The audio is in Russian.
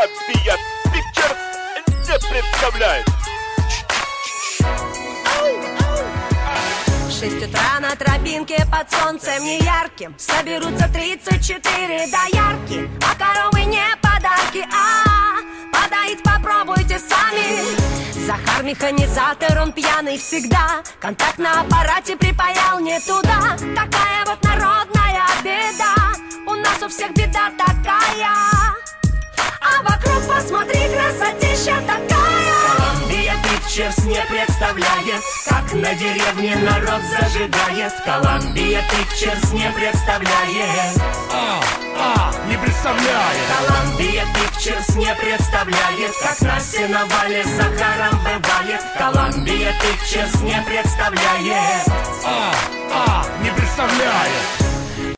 Columbia Pictures не представляет. 6 утра на тропинке под солнцем неярким соберутся 34 доярки, а коровы не подарки, подоить попробуйте сами. Захар механизатор, он пьяный всегда, контакт на аппарате припаял не туда. Такая вот народная беда, у нас у всех беда такая. А вокруг посмотри, красотища такая. Columbia Pictures не представляет, как на деревне народ зажигает. Columbia Pictures не представляет. Не представляет. Columbia Pictures не представляет, как на сеновале с Захаром бывает. Columbia Pictures не представляет.